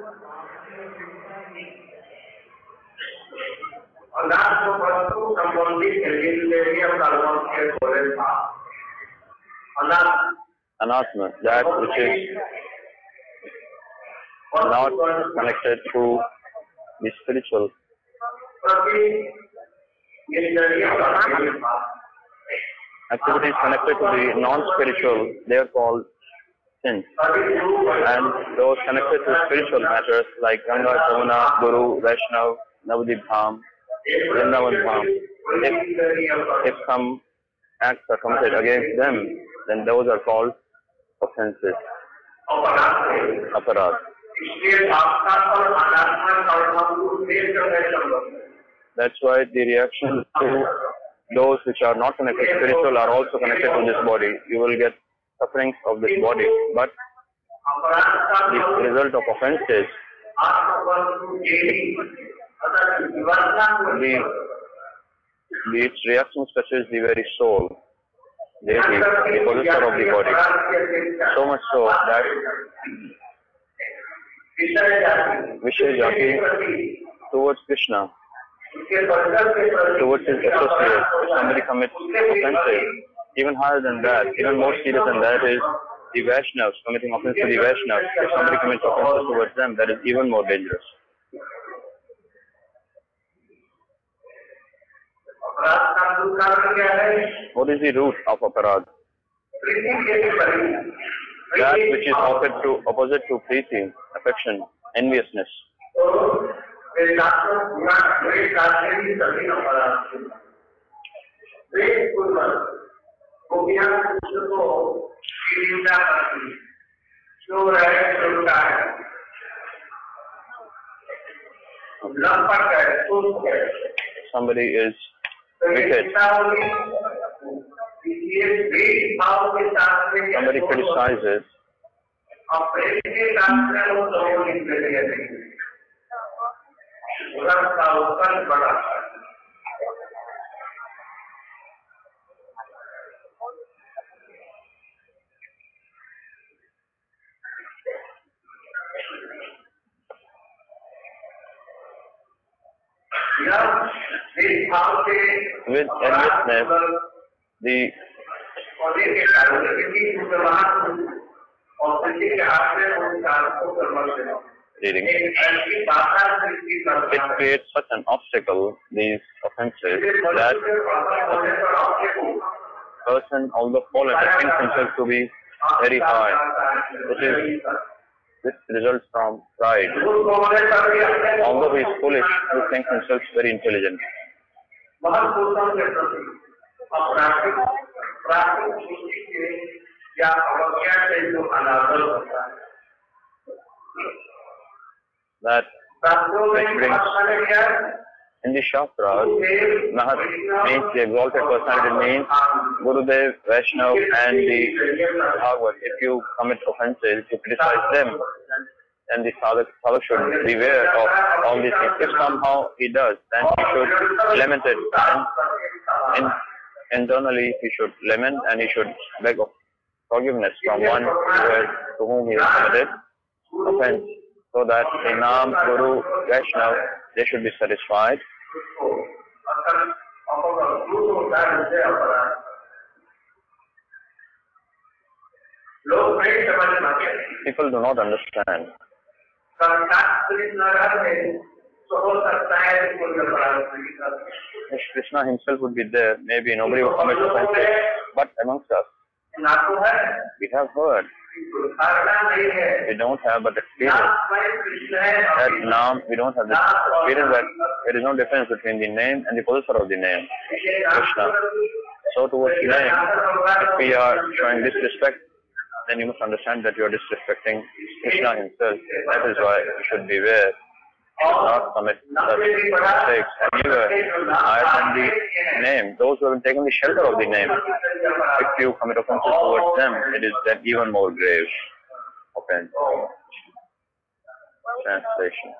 Anatma, that which is not connected to the spiritual. Activities connected to the non-spiritual, they are called sins. And those connected to spiritual matters like Ganga, Jamuna, Guru, Vaishnav, Navadip Dham, Vrindavan Dham, if some acts are committed against them, then those are called offenses, aparad. That's why the reaction to those which are not connected to spiritual are also connected to this body. You will get sufferings of this body, but the result of offenses, its reaction touches the very soul, the possessor of the body. So much so that Vishaya Jati towards Krishna, towards his associates, if somebody commits offenses, even higher than that, even more serious than that is the Vaishnavas, committing offense to the Vaishnavas. If somebody commits offenses towards them, that is even more dangerous. What is the root of aparad? That which is opposite to preeti, affection, enviousness. Somebody is wicked. Somebody criticizes. With enviousness, the reading, it creates such an obstacle, these offenses, that person, although fallen, thinks himself to be very high. This results from pride. Although he is foolish, he thinks himself very intelligent. That which brings in the Shastras, Mahat means the exalted personality, means Gurudev, Vaishnav and the Bhagavad. If you commit offenses, you criticize them, then the sadhak should beware of all these things. If somehow he does, then he should lament it. And internally he should lament and he should beg of forgiveness from one to whom he has committed offense, so that Imam, Guru, Vaishnav, they should be satisfied. People do not understand. If Krishna himself would be there, maybe nobody would commit offenses. But amongst us, we have heard. We don't have but experience. That Naam, we don't have this experience that there is no difference between the name and the possessor of the name, Krishna. So towards the name, if we are showing disrespect, then you must understand that you are disrespecting Krishna himself. That is why you should beware. Not commit such mistakes. Anywhere, higher than the name, those who have taken the shelter of the name, if you commit offenses towards them, it is then even more grave offense. Translation.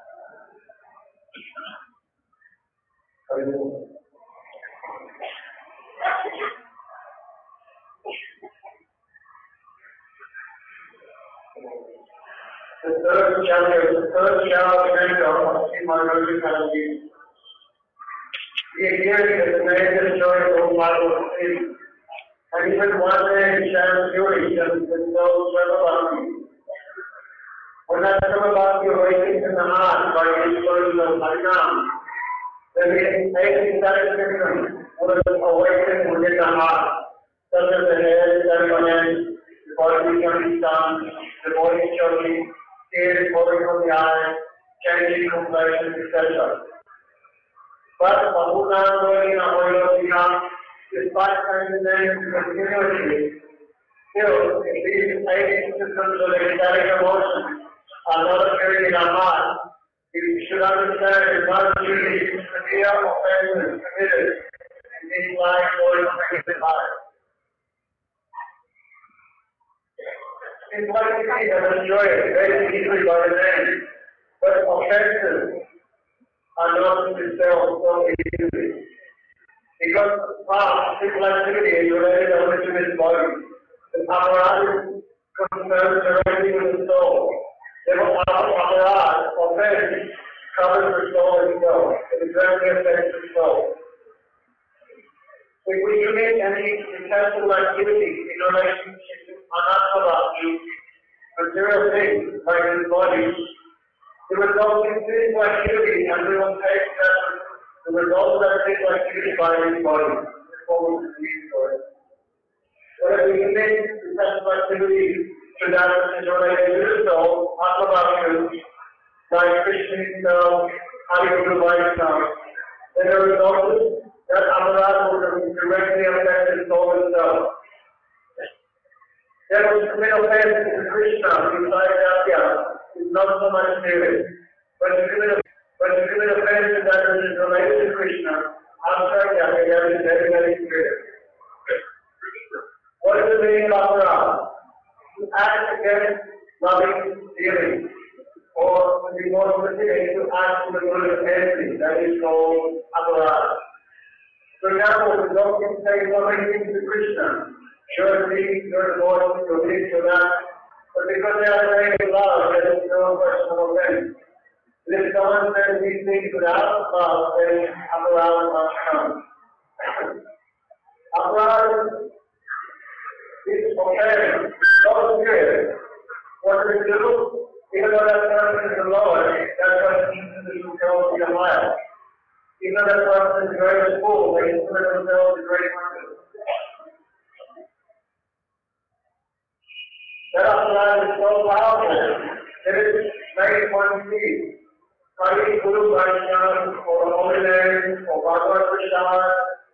third chapter of Margaret Halloween. The idea is the major story of Margaret Halloween. And even one day he shares stories and tells about you. When I talk about the awakening in the heart by the stories of Harinam, then the main satisfaction was awakening within the heart, such as the hair ceremony, the body becoming sun, the body choking, tears falling from the eyes, changing complexion, etc. But Bahunam going in a holy despite finding them continuously, still, if these eight systems of ecstatic emotion are not appearing in our heart, we should understand that not only severe offenses committed in these lives or affected heart. Simplicity has enjoyed very easily by the name, but offenses are not dispelled so easily. Because physical activity is related only to this body. The apparatus concerns directly with the soul. Therefore, apparatus, offense, covers the soul itself. It directly affects the soul. If we commit any detestable activity in relationship to anatma, material things like this body, the result in physical activity, and we will take that. The result of that physical activity by his body. Whether we commit detestable activity to that which is related to the soul, Atmabhavu, like Krishna himself, Hari Guru Vaishnava, then the result is that Amarat will directly affect the soul itself. Therefore, to commit offense to Krishna, inside Adya, is not so much serious. But to commit offense to that which is related to Krishna, outside Adya, is very, very serious. What is the meaning of Aparad? To act against loving feeling, or to be more specific, to act to the good of envy, that is called Aparad. For example, the doctor say something to Krishna, you're the Lord, you're this, you're that, but because they are saying love, there is no question of offense. If someone says these things without love, then Aparad must come. Aparad is offense, not good. What do we do? Even though that person is the Lord, that person needs to go to the mile. Even though that person is very full, they consider themselves a great person. That Aparad is so powerful that it makes one see Hari Guru Vaishnava or the Holy Name or Bhagavad Prasad.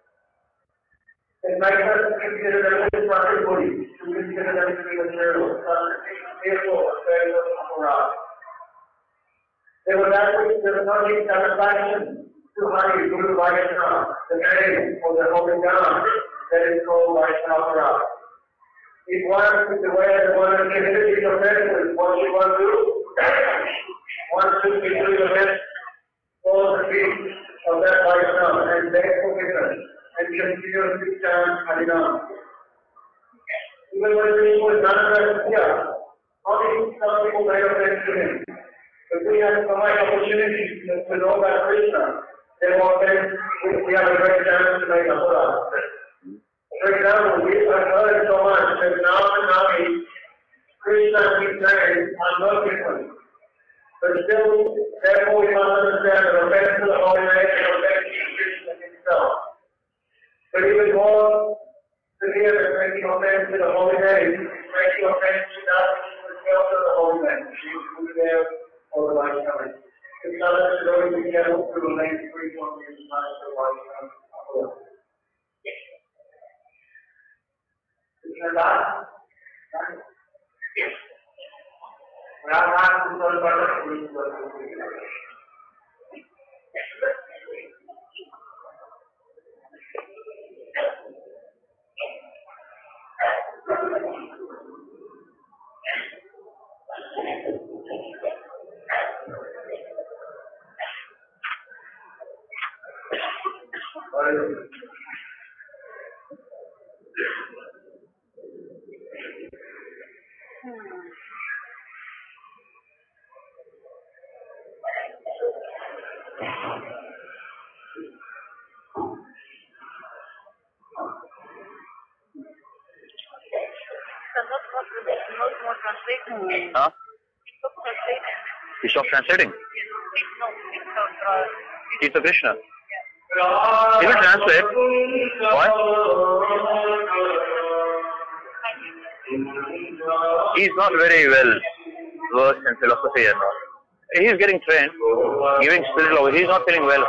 It makes us consider them as Prakrit, to consider them to be material. Therefore, affairs of Aparad. There was actually not even satisfaction to Hari Guru Vaishnava, the name or the Holy Name that is called Vaishnava. If one is aware that one is committed to offenses, what should one do? One should be doing the best for the feet of that Vaishnava and beg forgiveness and continue to chant Harinam. Even when people is not present here, only some people may offend to him. If we have so much opportunity to know about Krishna, then we have a great chance to make Aparad. For example, we have heard so much that now and now Krishna and his name are not different. But still, therefore we must understand that offense to the Holy Name and offense to Krishna himself. But even more severe than making offense to the Holy Name, making offense to that which is the shelter of the Holy Name, which is Gurudev or the Vaishnava. The Sadhana should always be careful to remain free from the influence of Vaishnava. Huh? He stopped translating? Keep Krishna. He will translate. Why? He's not very well versed in philosophy and all. He's getting trained, giving spiritual. He's not feeling well.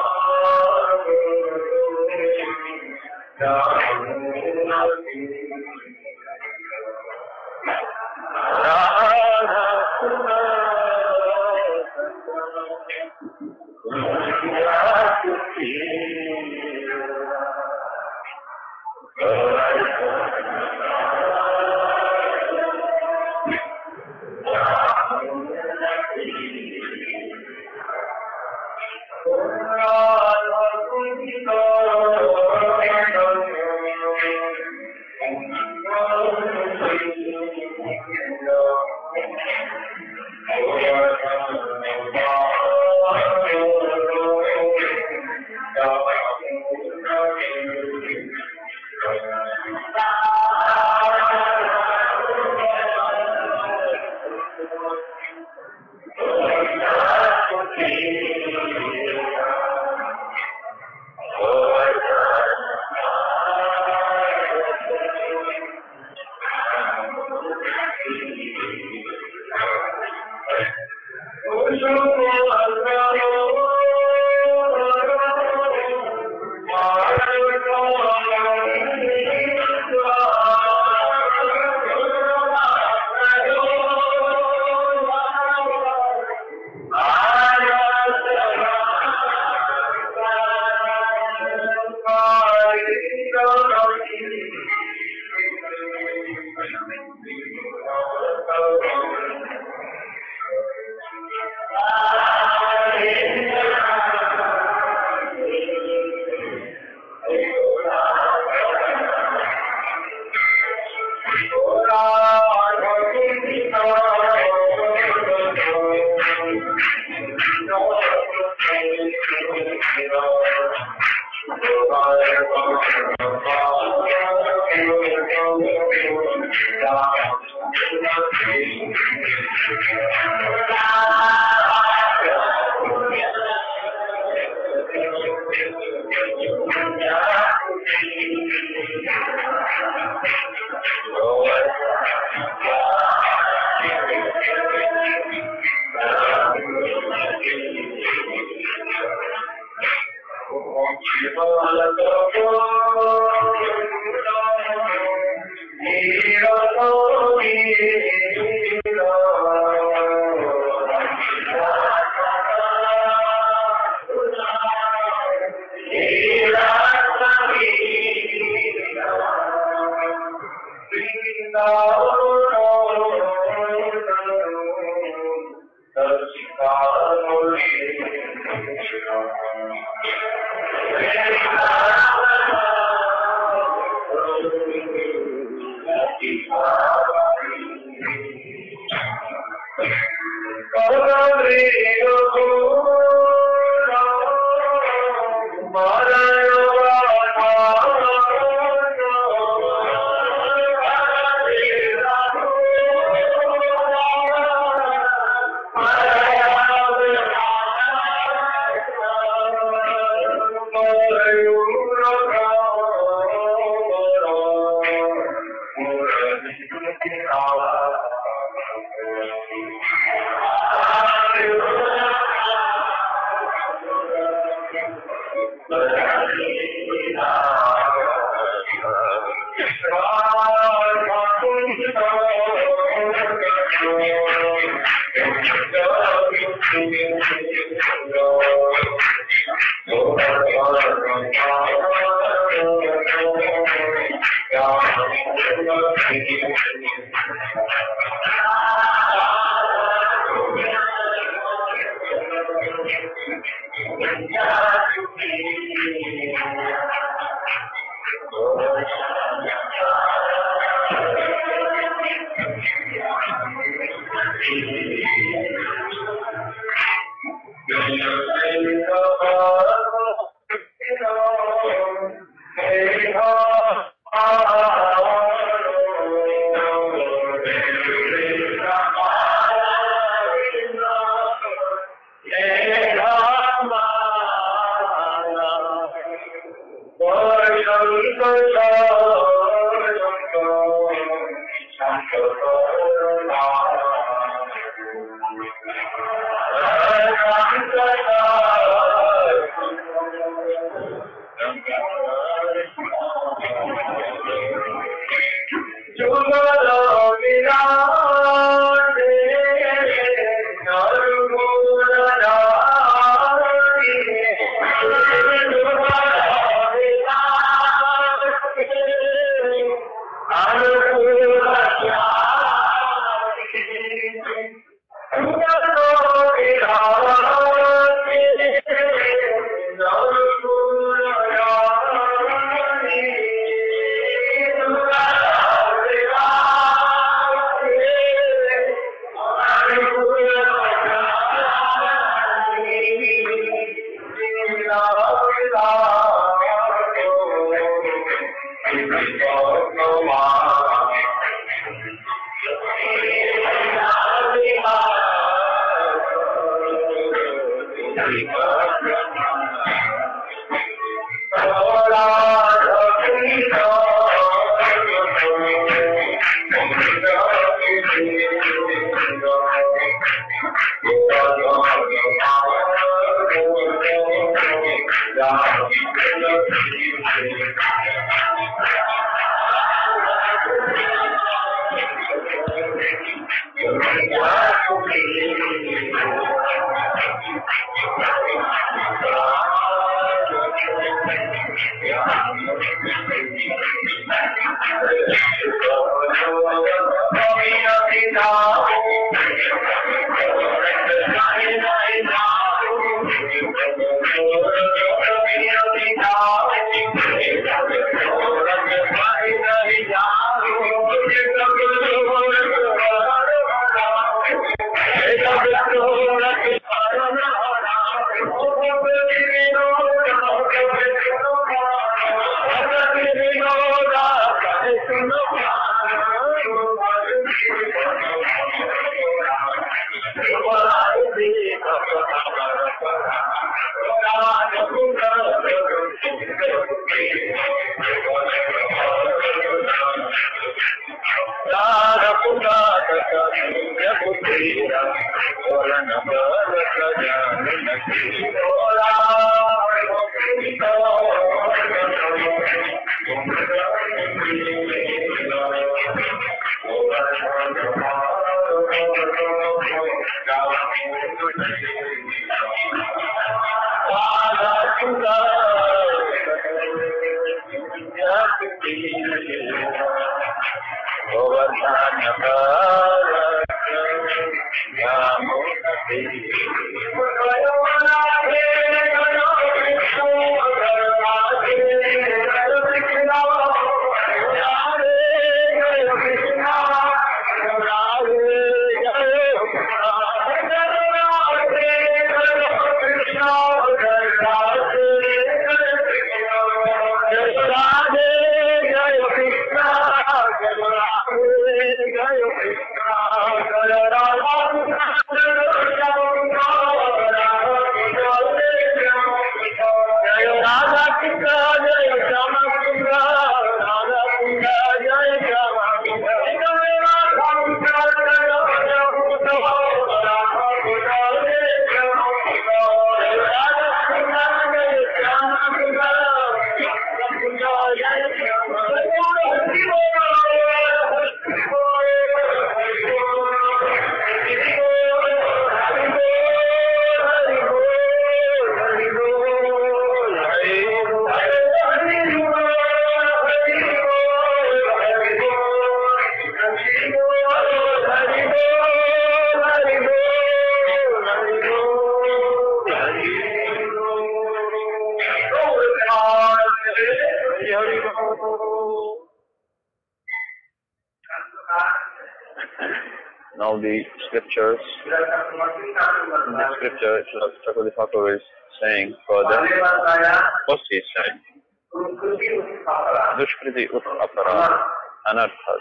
of the scriptures. In the scripture, Chakravarti Thakur is saying further, first he said, Dushkriti ut aparad anarthas.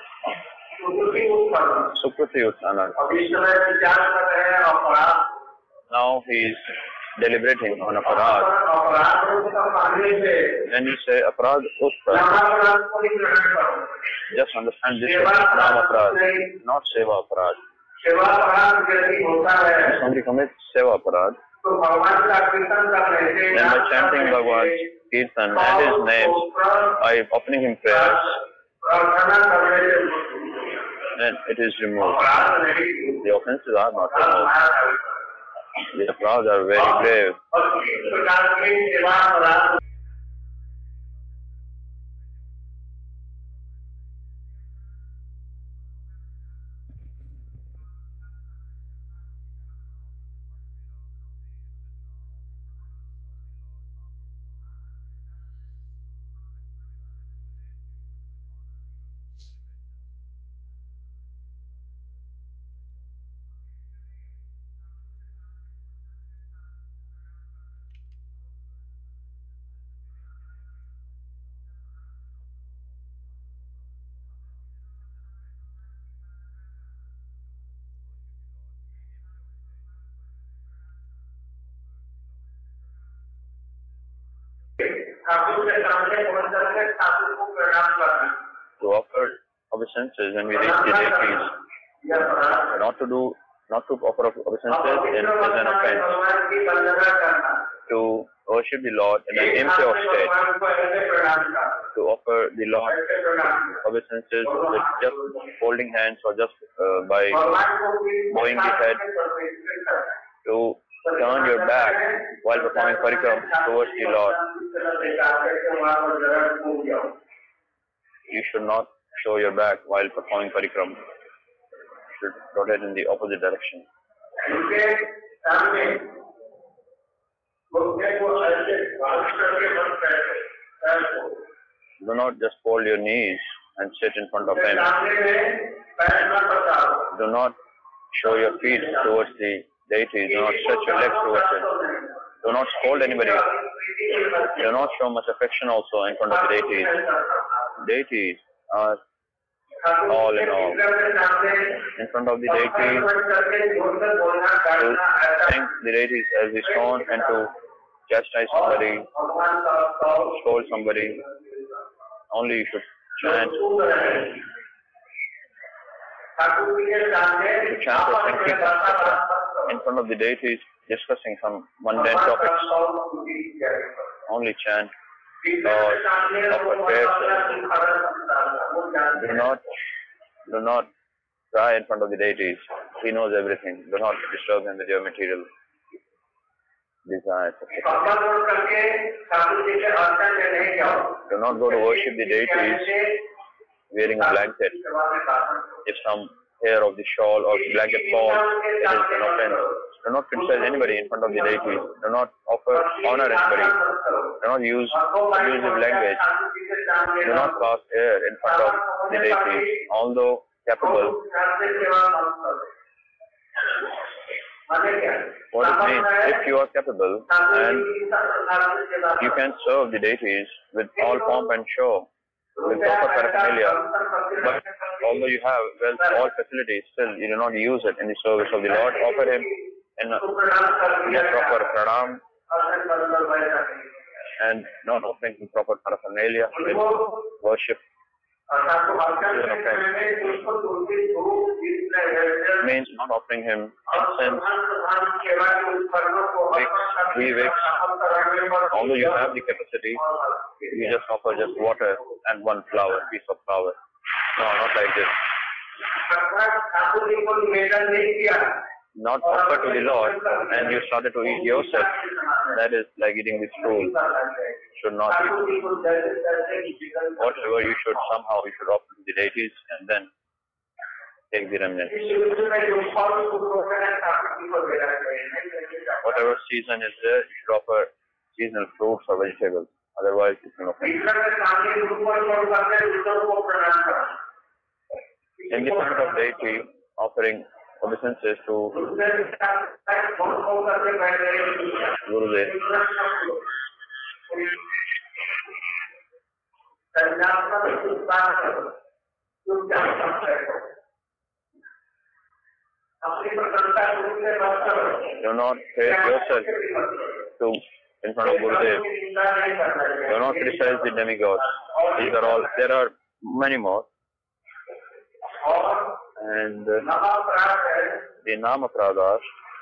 Sukriti ut anarthas. Now he is deliberating on aparad. Then you say aparad utparad. Just understand this is nam aparad, not seva aparad. If somebody commits seva aparad, then by chanting Bhagwan's Kirtan and his names, by offering him prayers, then it is removed. The offenses are not removed. The aparads are very grave. To offer obeisances when we reach the deities, not to offer obeisances is an offense. To worship the Lord in an impure state, to offer the Lord obeisances with just holding hands or just by bowing the head, to turn your back while performing parikram towards the Lord. You should not show your back while performing parikram. You should rotate in the opposite direction. Do not just fold your knees and sit in front of him. Do not show your feet towards the deity. Do not stretch your legs towards it. Do not scold anybody. Do not show much affection also in front of the deities. Deities are all in all. In front of the deities, to thank the deities as the stone and to chastise somebody, scold somebody, only you should chant. To chant or sing in front of the deities, discussing some mundane topics, only chant or offer prayers. Do not cry in front of the deities. He knows everything. Do not disturb him with your material desires. Do not go to worship the deities wearing a blanket. If some hair of the shawl or blanket falls, it is an offense. Do not criticize anybody in front of the deities. Do not honor anybody. Do not use abusive language. Do not cast hair in front of the deities. Although capable, what it means, if you are capable and you can serve the deities with all pomp and show, with proper paraphernalia, but although you have all facilities, still you do not use it in the service of the Lord, offer him in a proper pranam and not offering him proper paraphernalia with worship. It means not offering him incense, wicks. Although you have the capacity, you just offer just water and one piece of flower. No, not like this. Not offer to the Lord and you started to eat yourself. That is like eating the stool. Should not eat. Whatever you should offer to the deities and then take the remnants. Whatever season is there, you should offer seasonal fruits or vegetables. Otherwise, it's an offense. In the front of deity, offering obeisances to Gurudev. Do not praise yourself in front of Gurudev. Do not criticize the demigods. These are all, there are many more. And the Nama Pradas,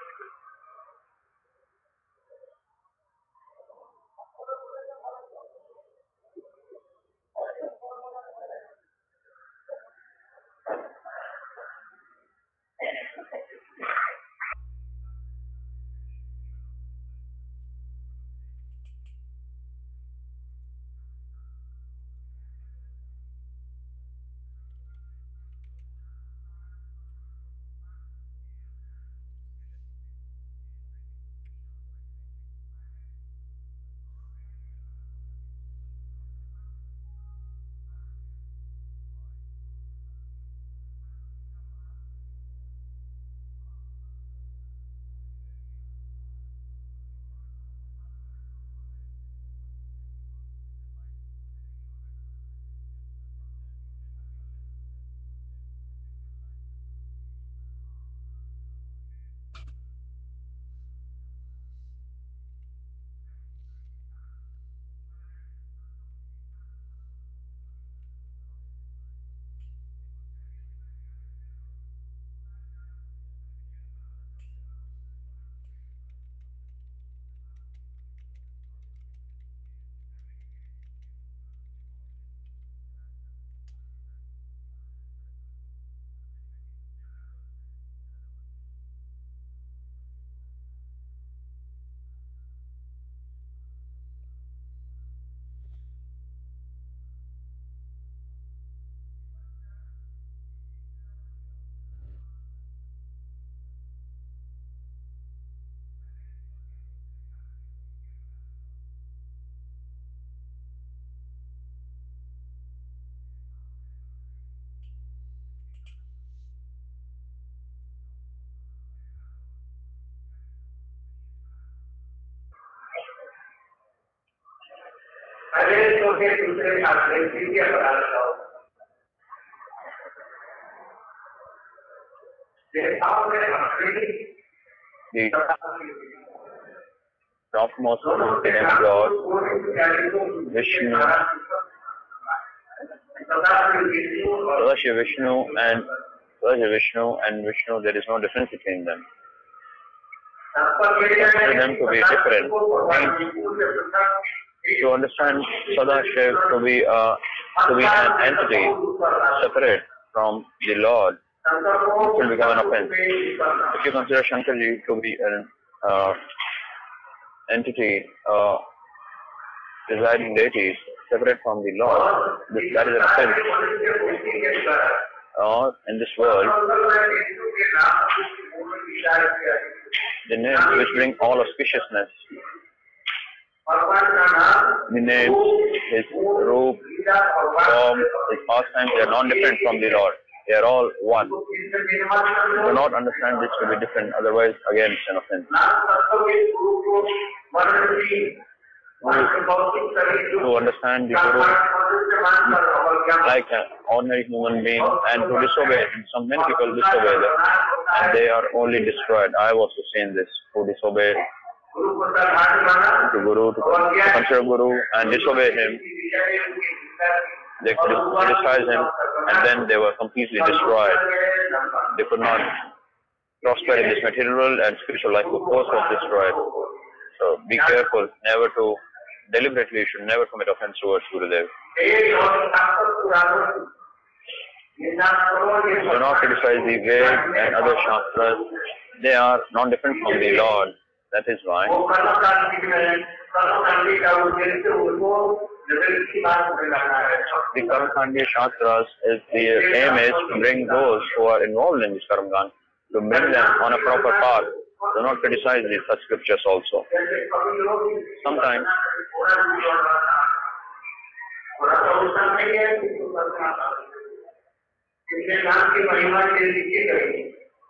the topmost demigod, Vishnu, Sadashiva Vishnu and Vishnu, there is no difference between them. Consider them to be different. To understand Sadashiv to be an entity separate from the Lord, it will become an offense. If you consider Shankarji to be an entity residing deities separate from the Lord, that is an offense. Or in this world, the names which bring all auspiciousness, the names, his roop, form, his pastimes, they are non-different from the Lord. They are all one. Do not understand this to be different, otherwise again it's an offense. To understand the Guru like an ordinary human being and to disobey him. So many people disobey them and they are only destroyed. I have also seen this, who disobey the Guru, to consider Guru and disobey him. They criticize him and then they were completely destroyed. They could not prosper in this material world and spiritual life of course was destroyed. So be careful, never to, deliberately you should never commit offense towards Gurudev. Do not criticize the Veds and other Shastras. They are non-different from the Lord. That is why the Karmakandya Shastras is the aim is to bring those who are involved in this Karmakand, to bring them on a proper path. Do not criticize these such scriptures also. Sometimes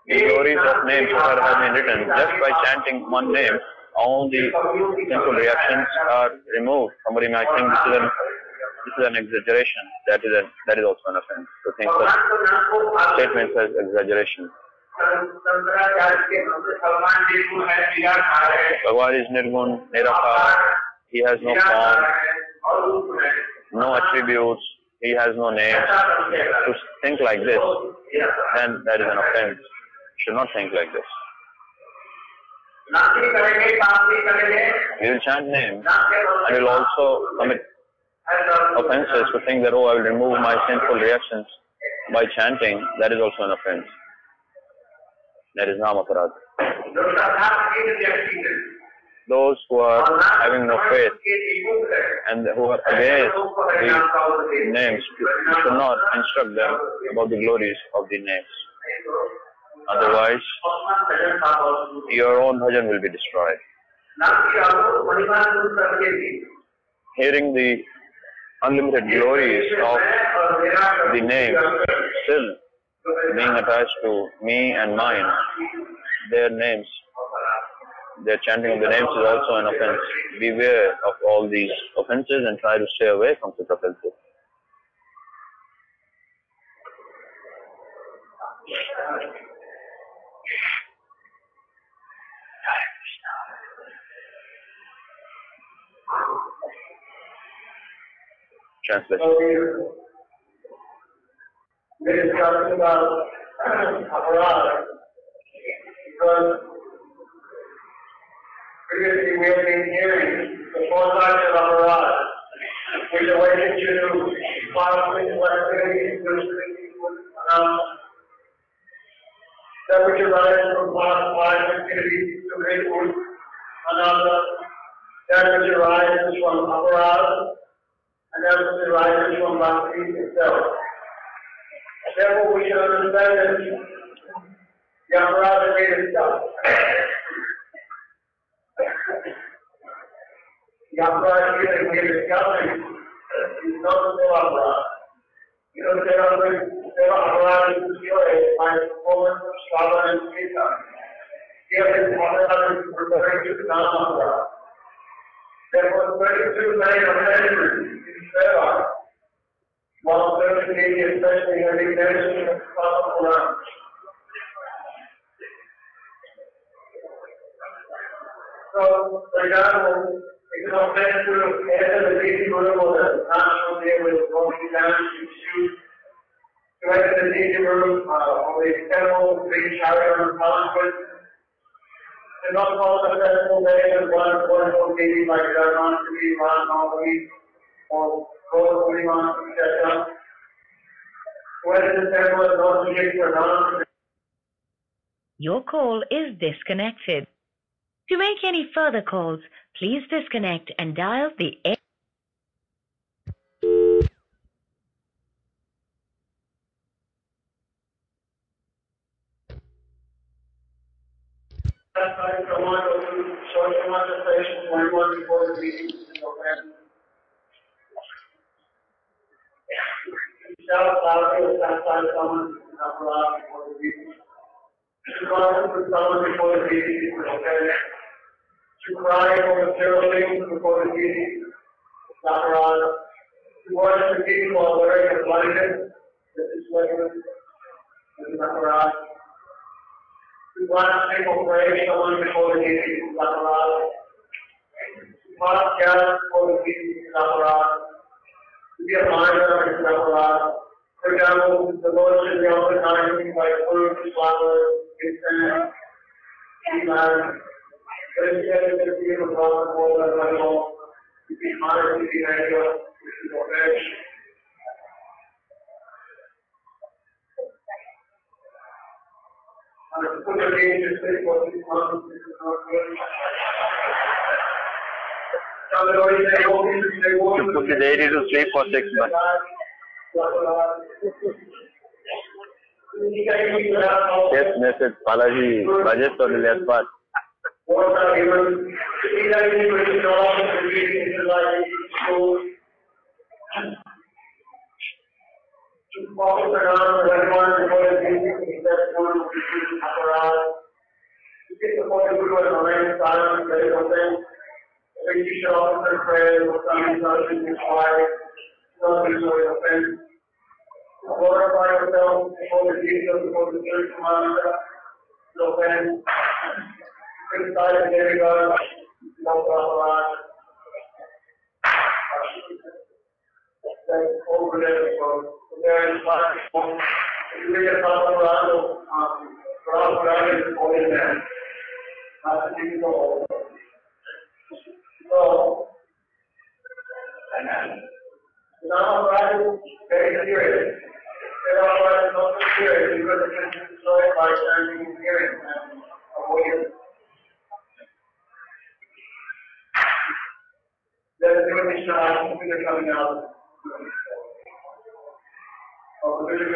The glories of names whatever have been written. Just by chanting one name, all the sinful reactions are removed. Somebody might think this is an exaggeration. That is also an offense. To think such statements as exaggeration. Bhagavan is Nirgun, Nirakar. He has no form, no attributes. He has no name. To think like this, then that is an offense. You should not think like this. You will chant names and will also commit offenses to think that, oh, I will remove my sinful reactions by chanting. That is also an offense. That is namaparad. Those who are having no faith and who are against the names, you should not instruct them about the glories of the names. Otherwise, your own bhajan will be destroyed. Hearing the unlimited glories of the names, still being attached to me and mine, their names, their chanting of the names is also an offense. Beware of all these offenses and try to stay away from such offenses. Translation. We're discussing about aparad because previously we have been hearing the four types of aparad, which relate to positive activities, that which arises from positive activities to grateful, another, that which arises from aparad, and that which arises from bhakti itself. Therefore, we should understand that the aparad is made of stuff. The aparad is made of suffering. It's not the full aparad. There are aparad is destroyed by the performance of Shravan and Kirtan. Here, this aparad is referring to the non-aparad. Therefore, 32 kind of measurements in Seva, while certainly, especially having mentioned the Quran. So, for example, it is offensive to enter the Deity room or the national day with walking down to shoot, to enter the Deity room or the temple, big chariot on conquest. And not call the festival day as one wonderful deity like Jagannath, Ram, or Gautam, etc. Whether the temple is not subject or not. Your call is disconnected. To make any further calls, please disconnect and dial the To cry for material things before the deity, Naparad. To worship the deity while wearing a blanket, this is Naparad. To blaspheme or praise someone before the deity, Naparad. To pass gas before the deity, Naparad. To be a minor is Naparad. For example, the Lord should be organizing by fruit, flowers, incense, sealand. But instead of just being a prophet, all that I know, to be honored to the idea, which is offense. To put the name to say what is not good. To put the deity to sleep for 6 months. Yes, message Balaji, Rajesh or the last part. What are given, either in the job, in life, schools, to follow around everyone before the meeting, except one is open. I think you should offer prayer with some instructions required. Nothing is open. Glorify yourself before the Jesus, before the church mantra. Open. Criticize the Holy God. Don't authorize. Over there, so there is one. If you read a Colorado, Colorado is holy man. Not the things all. So, now I'm very serious. There are not so serious because it can be destroyed by turning hearing and avoiding. There's a new shot coming out. So, there is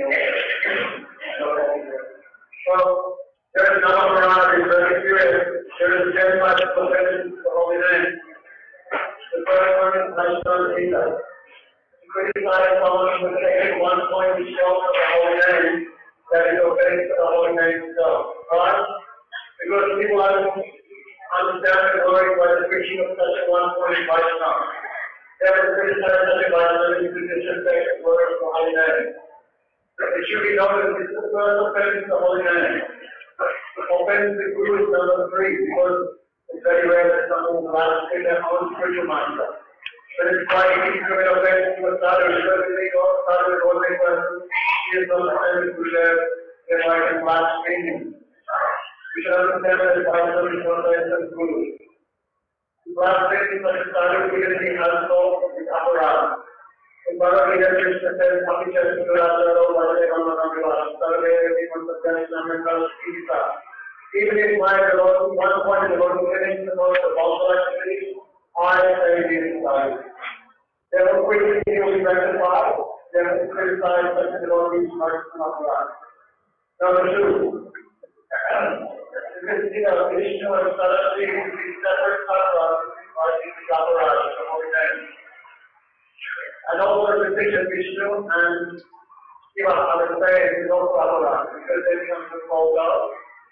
no morality, very serious. There is very much profession for holy name. The first one is National Peter. To criticize someone who takes one point to show for the holy name, that is obeying to the holy name itself. Right? Because people don't understand the glory by the preaching of such a one point Vaishnava. They have to criticize such a Vaishnava to disrespect the glory of the holy name. It should be noted that this is the first offense to the holy name. Offense to Guru is number 3 because it's very rare that someone will allow to take their own spiritual mantra. But it's quite easy to commit offense to a sadhu because if they go sadhu with one person, he is not offended to their right and blaspheme him. We should understand that the Bible is not offense to Guru. Blaspheming such a sadhu because he has no aparat. In Bhagavad Gita, Krishna says, "Mati Chasya Durajaro Bhajare Ramanavilas Sarve Devan Satyanamandalas Gita." Even if my devotion, one point devotion finish the most of all activities, I say these values. They will quickly be rectified. They will criticize such a devotee's mercy and aparat. Number 2. Vishnu and Saraswati will be separate tattvas by the aparat, the holy name. And also the picture of Vishnu and Shiva are the same is also aparat because they become the called God.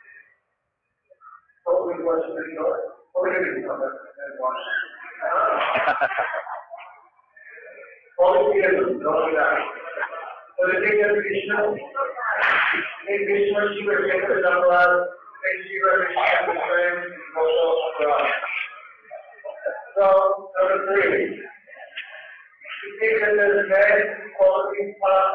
Totally question is yours. Or maybe some of them one. Polytheism, don't do that. So the picture of Vishnu, make Vishnu and Shiva separate aparat, make Shiva and Vishnu the same is also aparat. So, number 3. You see that there is very quality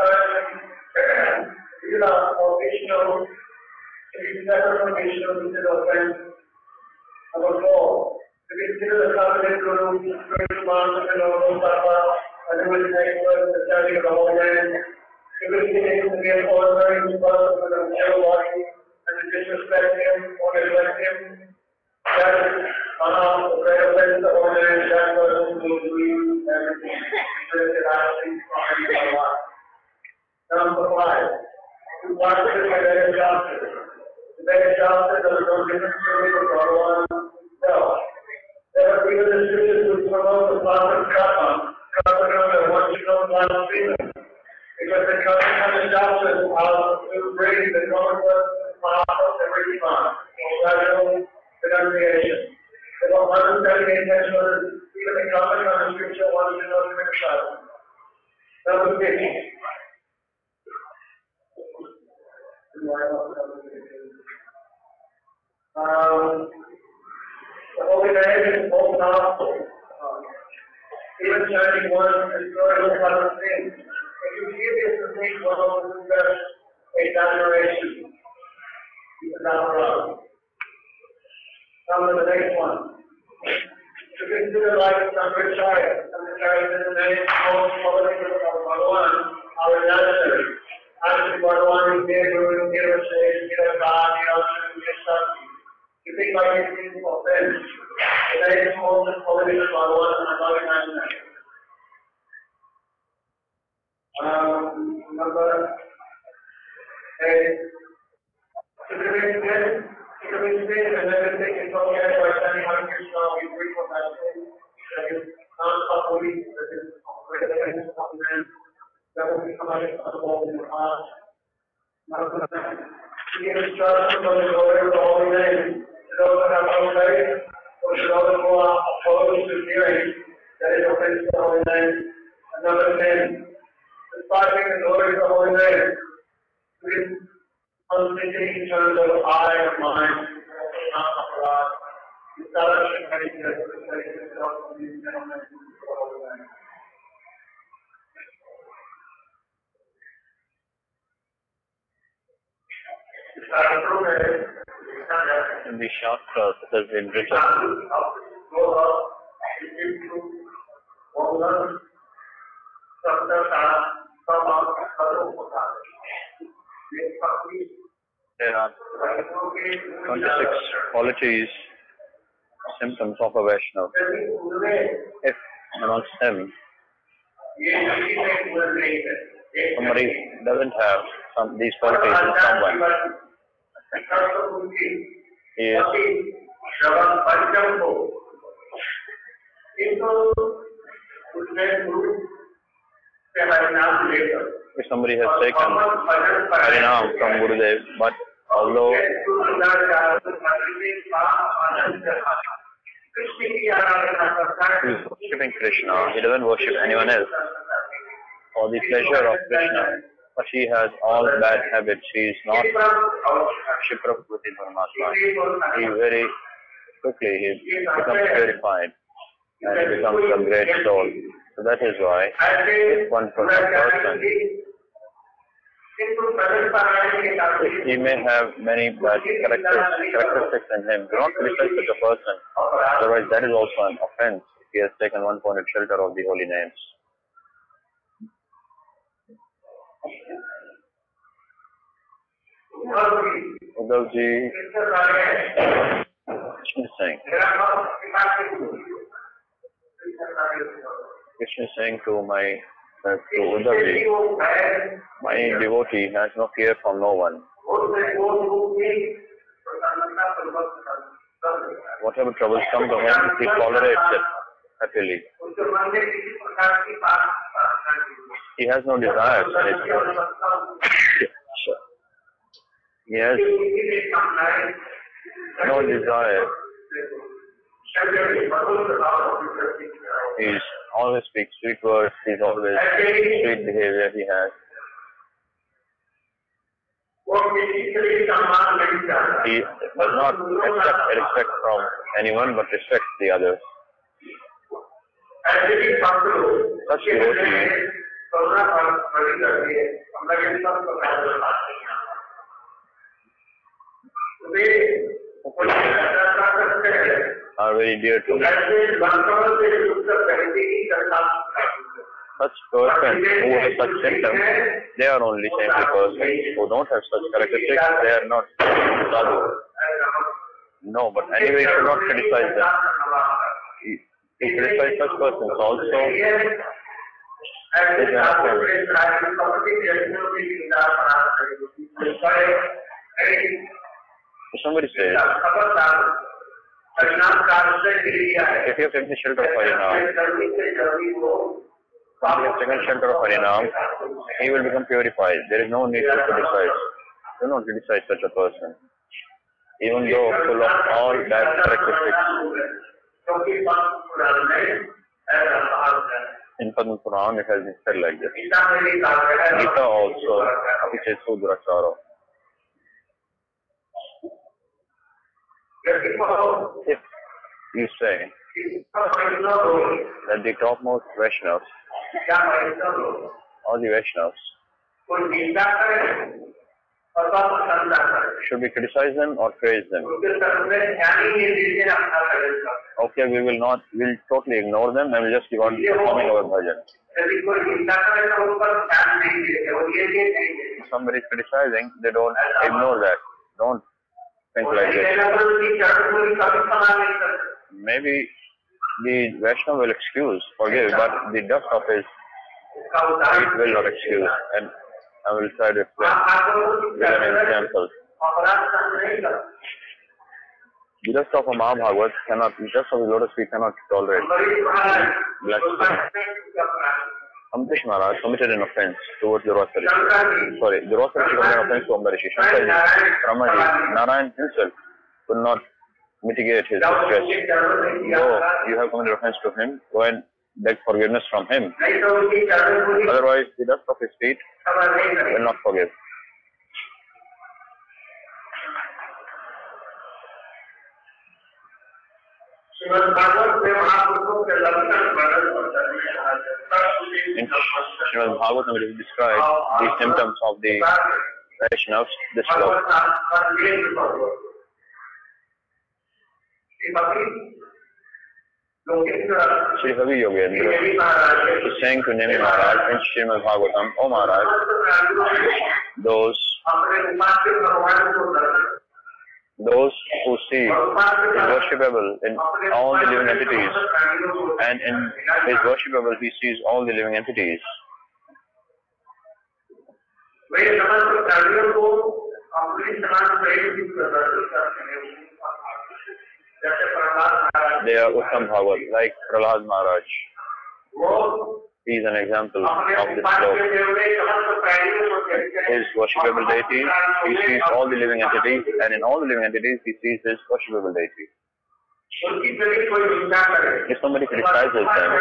or Vishnu, if you separate from Vishnu, this is offense. Number 4, if you consider the covenant Guru, spiritual master, and all those and who is the expert in the study of the holy name, if you consider him to be an ordinary person with a pure body, and to disrespect him or neglect him, that is the great offense of holy name, that person will lose everything. Number 5. To practice the Vedic Shastra. The Vedic Shastra does no different story for Bhagavan himself. There are even the scriptures which promote the path of karma. Karma known as one should know blasphemy. Because the karma and the Shastras are to bring the common path of every path, or gradual renunciation. They don't understand the intention of even the common and the scripture one should know the Shastra. Number 6. The holy name is most powerful. Even chanting one historical kind of thing. If you give this to me, one of the best exaggeration. You cannot run. Come to the next one. To consider like Sankaracharya. Sankaracharya is the name most public of Bhagavan, our necessary. Actually, Bhagavan is there, Guru, Nirvashay, Nirvashay, Nirvashay. You think like it is offense. The name is most public of Bhagavan and Bhagavan National. Number 8. To remain and everything is okay by standing on Krishna, we free from that thing. That is non-holy, that is that will become unacceptable in the past. To give instruction from the glory of the holy name, to those who have no faith, opposed to hearing that is offense to the holy name. Another sin, despising the glory of the holy name. With unthinking in terms of I or mine, not of God. The fellowship makes itself from these gentlemen to the holy name. In the Shastras, it has been written there are 26 qualities, symptoms of a Vaishnava. If amongst them somebody doesn't have these qualities in someone, he is if somebody has taken Harinam from Gurudev, but although he is worshipping Krishna, he doesn't worship anyone else for the pleasure of Krishna, but he has all bad habits. He is not Shiprakriti Paramatma. He very quickly he becomes purified and he becomes a great soul. So that is why if one person, he may have many bad characteristics in him, do not criticize such a person. Otherwise that is also an offense if he has taken one pointed shelter of the holy names. Uddhavji is saying, Krishna is saying to Uddhavji, my devotee has no fear from no one. Whatever troubles come to him, he tolerates it happily. He has no desires. He has no desire. He always speaks sweet words. He is always sweet behavior he has. He does not accept respect from anyone but respects the others. Such devotees are very dear to me. Such persons who have such symptoms, they are only saintly persons. Who don't have such characteristics, they are not sadhu. No, but anyway, you should not criticize them. You criticize such persons also. It is an offense. Somebody says, if you have taken shelter of Harinam, he will become purified. There is no need to criticize. Do not criticize such a person, even though full of all bad characteristics. In Padma Puran, it has been said like this. Gita also, which is Sudracharo. If you say that the topmost Vaishnavas, all the Vaishnavas, should we criticize them or praise them? Okay, we'll totally ignore them and we'll just keep on performing our bhajan. If somebody is criticizing, they don't ignore that. Don't think like this. Maybe the Vaishnava will forgive, but the dust of his feet will not excuse. And I will try to explain with an example. The dust of a Mahabhagavat the dust of the lotus feet cannot tolerate blasphemy. Amrish Maharaj committed an offense towards the Rosary. Sorry, the Rosary committed an offense to Ambarishi. Shankaraji, Brahmaji, Narayan himself could not mitigate his distress. Though you have committed offense to him, go and beg forgiveness from him. Otherwise, the dust of his feet will not forgive. In Srimad Bhagavatam, it is described the symptoms of the Vaishnavas, this slope. Sri Havi Yogendra is saying to Nemi Maharaj in Srimad Bhagavatam, O Maharaj, those who see is worshipable in all the living entities, and in his worshipable he sees all the living entities. They are Uttam Bhagat, like Prahlad Maharaj. He is an example of this flow. His worshipable deity, he sees all the living entities, and in all the living entities, he sees his worshipable deity. If somebody criticizes them,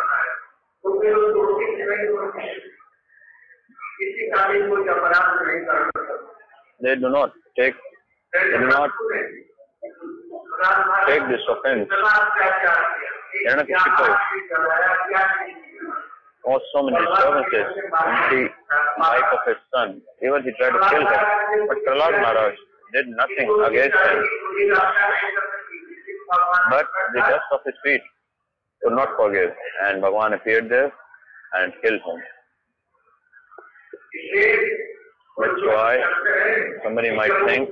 they do not take this offense. Caused so many disturbances in the life of his son. Even he tried to kill him. But Prahlad Maharaj did nothing against him. But the dust of his feet could not forgive. And Bhagavan appeared there and killed him. That's why somebody might think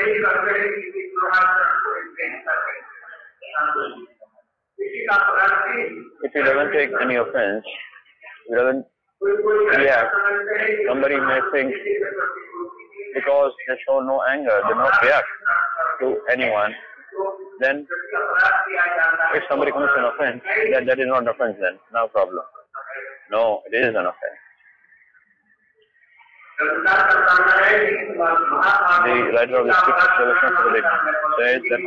if he doesn't take any offense, he doesn't react, somebody may think because they show no anger, they not react to anyone, then if somebody commits an offense, that is not an offense then, no problem. No, it is an offense. The writer of the scripture says that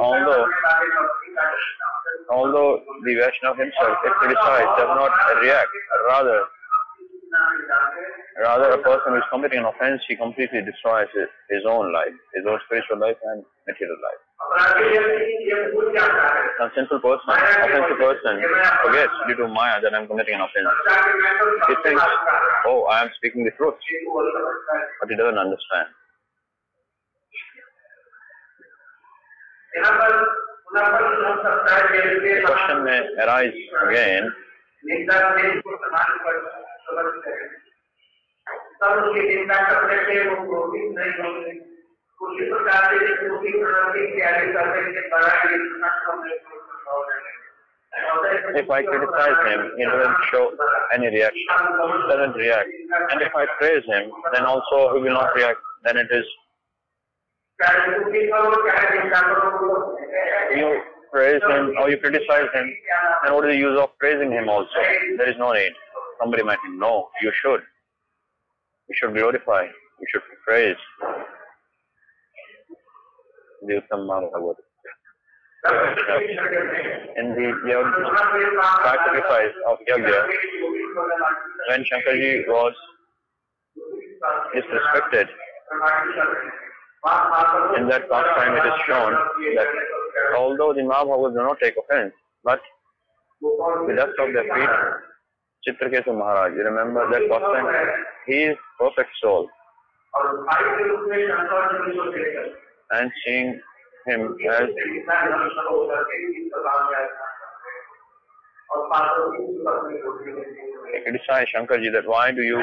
although the Vaishnava himself, if criticized, does not react, rather a person who is committing an offense, he completely destroys his own life, his own spiritual life and material life. A sinful person, offensive person, forgets due to Maya that I am committing an offense. He thinks, oh, I am speaking the truth, but he doesn't understand. The question may arise again, if I criticize him, he doesn't show any reaction, doesn't react. And if I praise him, then also he will not react, then it is. You praise him or you criticize him, then what is the use of praising him also? There is no need. Somebody might think, no, you should. You should glorify, you should praise. The Uttam Bhagat. In the sacrifice of Yajna, when Shankarji was disrespected, in that pastime it is shown that although the Mahabhagavas do not take offense, but the dust of their feet, Chitraketu Maharaj, you remember that pastime? He is perfect soul. And seeing him as he criticized Shankarji that why do you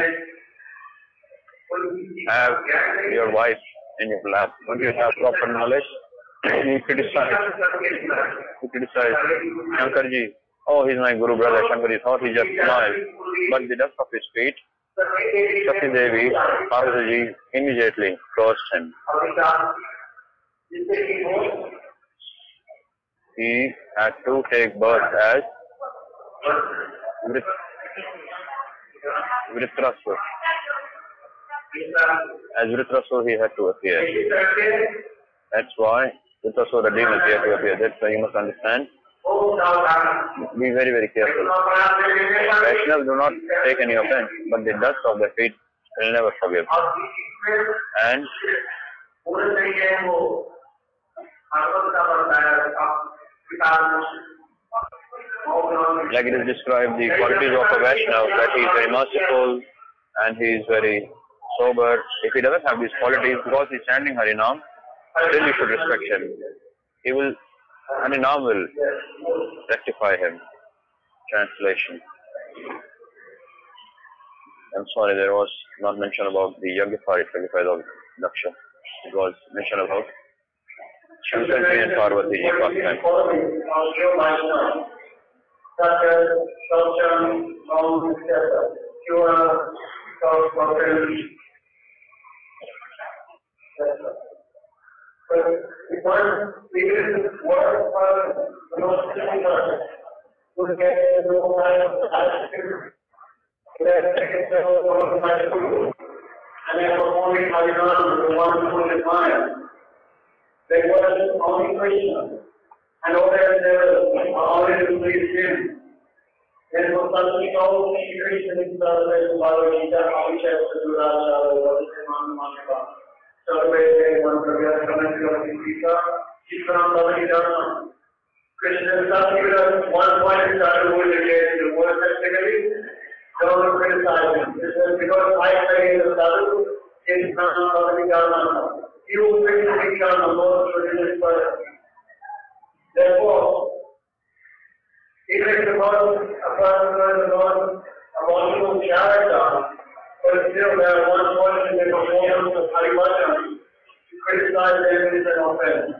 have your wife in your lap? Don't you have proper knowledge? He criticized Shankarji. Oh, he's my Guru brother. Shankarji thought he just smiled. But the dust of his feet, Shakti Devi, Parvati immediately cursed him. He had to take birth as Vritrasur. As Vritrasur he had to appear. That's why This is also the demons here to appear. That's why you must understand. Be very, very careful. Vaishnavas do not take any offense, but the dust of their feet will never forgive. And like it is described, the qualities of a Vaishnava, that he is very merciful and he is very sober. If he doesn't have these qualities, because he is chanting Harinam, still you should respect him. He will, Harinam will rectify him. Translation. I'm sorry, there was not mention about the Yajna sacrifice of Daksha. It was mentioned about Shankarji and Parvati ji pastime. Such as Shaucham, Long, etc. Pure, self-fulfillment, etc. But if one speaks words for the most difficult, to get no kind of attitude, and they performing Harinam, the one who is mind. They worship only Krishna. And over there always to please him. Then for such people, Krishna is the Bhagavad Gita, Abhishek, Sadhurachala, Vadisman, Mantra. Celebrate one Pravya, Kamenti of the Gita, Shikram, Bhavani, Krishna is such one point is started with the word technically, don't criticize him. This is because I say in the Sadhu, in Bhavani Dharma. You bring the Gita, the most religious person. Therefore, even if the person is not a wonderful character, but still there are one point in the performance of Haribhajan, to criticize them is an offense.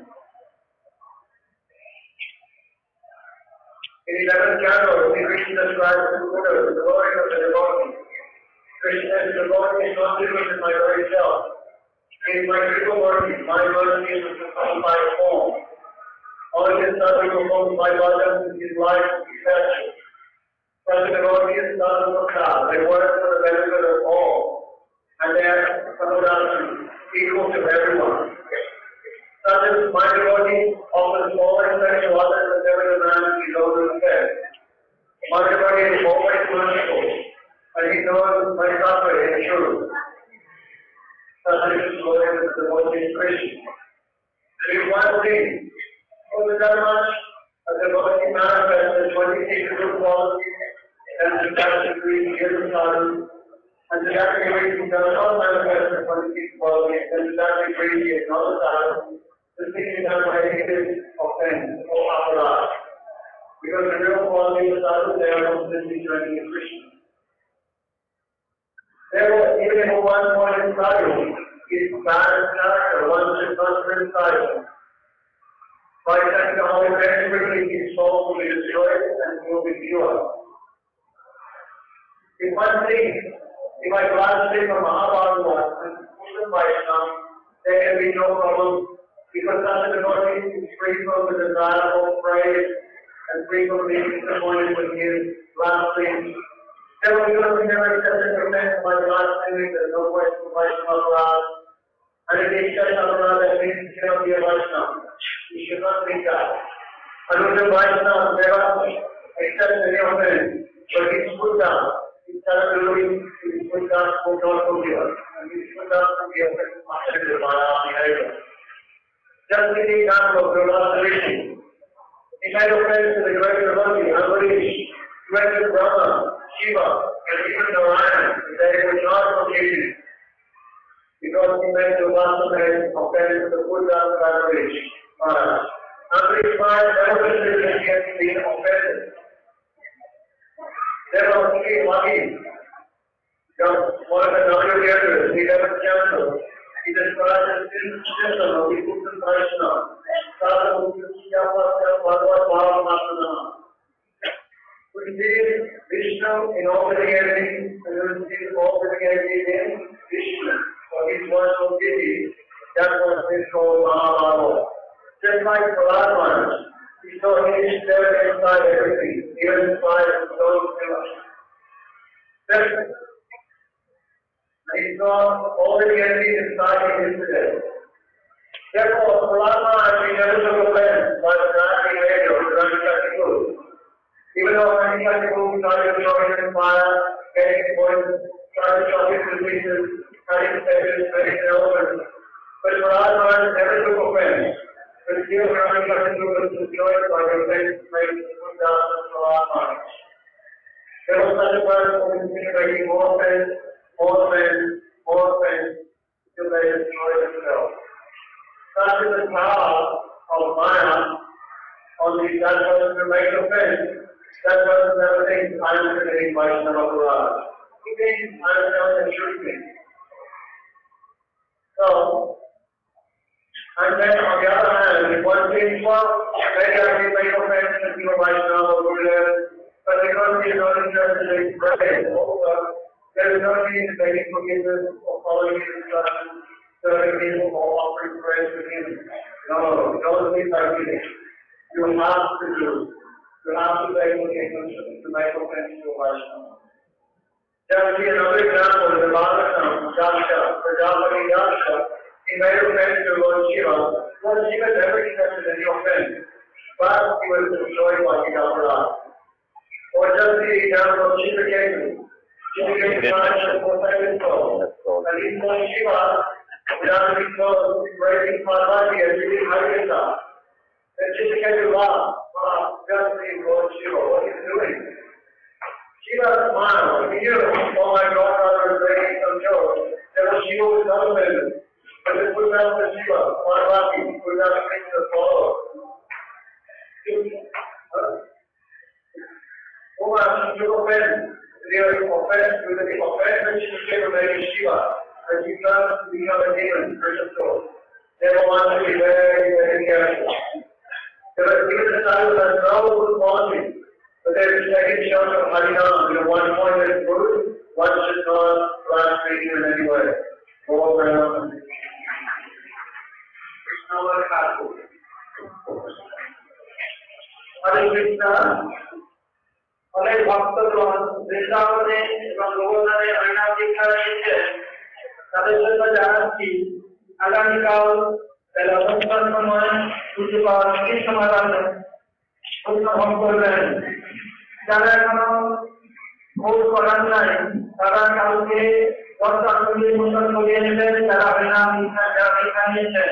In 11th chapter, Krishna describes the Buddha, the glory of the devotee. Krishna is the devotee is not different in my very self. He is my triple mercy. My mercy is the personified form. All his suffering performed by God in his life effectual. Such a devotee is not of God. They work for the benefit of all, and they are samudana, equal to everyone. Such as my devotee offers all respect to others and every man he knows respect. My devotee is always merciful, and he knows my suffering is true. Such is the glory of the devotee Krishna. There is one thing. For the Dharma, the devotee manifests the 26 good qualities and the category is the sadhu, and the category does not manifest the 26 qualities and the category is not the sadhu. The thing is done by hatred, offense, or aparad. Because the real quality of sadhu, they are completely joining in Krishna. Therefore, even if one point in sadhu is bad character, one should not criticize. By saying the Holy Spirit, quickly his soul will be destroyed and will be pure. If one thinks, if I translate from Mahabharata and Muslim Vaishnava, there can be no problem because such a devotee is free from the desire for praise and free from being disappointed with his blasphemy. Therefore, because we never accepted the offense by blasphemy, there is no question of Vaishnava. And if he says Aparad, that means he cannot be a Vaishnava. You should not think that. Another Vaishnava never accepts any offense, but he's put down. He's put down for God forgive us. And he's put down for the offense of behavior. Just the example of the last Rishi. He made offense to the great devotee, Ambarish, great Brahma, Shiva, and even Narayan. They were not forgiven. Because he made the last offense to the Buddha and Ambarish. Ambarish Maharaj never been against being offended. There was three lucky. One of the non-creators, he never canceled. He described the system of the Buddha Vaishnava. We see Vishnu in all the entities, and we see all the entities in Vishnu. For his words of deity, that was his called Mahabharata. Just like Prahlad, he saw his there inside everything, even inside of those pillars. And he saw all the entities inside him today. Therefore, Brahma we never took offense by driving radio, driving technical. Even though many technical started showing in fire, getting poison, started showing to pieces, cutting sections, breaking elements. But Brahma never took offense. But still, driving technical was destroyed by the offense made put down the Brahma. There was such a person who continued making more offense, till they destroyed themselves. Such is the power of Maya on that person to make offense. That person never thinks, I am committing Vaishnava Parad. He thinks, I am telling the truth. So, and then on the other hand, if one thinks, well, maybe I can make offense and do a Vaishnava Parad, but because he is not interested in praise, there is no need in making forgiveness or following his instructions. Serving people or offering praise to him. No, don't think like this. You have to do. You have to make forgiveness to make offense to Vaishnava. There will be another example in the Bhagavatam, Yaksha, Prajapati Yaksha. He made offense to Lord Shiva. Lord Shiva never accepted any offense, but he was destroyed by the Gavara. Or just the example of Chitraketu. Chitraketu was a second soul. And he told Shiva, without being told, raising Parvati and reading Harikatha. Then Chitraketu laughed. Just the Lord Shiva, what are you doing? Shiva smiled. He knew, oh my godfather is raising some joke. Then Shiva was celebrated. But this was not the Shiva, Parvati, who was not a thing to follow. She took offense. They were offense with the offense which she became a very Shiva. And she turned to become a demon, precious soul. They were want to be very, very careful. There was even a time when no good quality, but there is a second shot of Harinam. One point is good, one should not blaspheme in any way. Go around. Krishna was happy. Hare Krishna. অনেক ভক্তগণ বৃন্দাবনে এবং গোবর্ধনে হরিনাম দীক্ষা নিয়েছে তাদের জন্য জানাচ্ছি আগামীকাল বেলা 10টার সময় পুজো পাওয়ার কি সমাধানে উদ্বোধন করবেন। যারা এখনো ভোট করার নাই তারা কালকে 10টার মধ্যে মোচন করিয়ে নেবেন যারা হরিনাম দীক্ষা নিয়েছেন।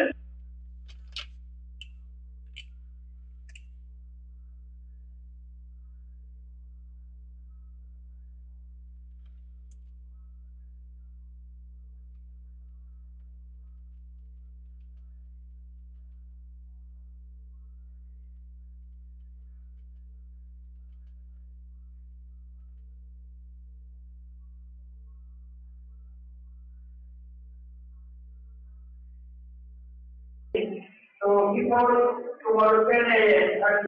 So before to work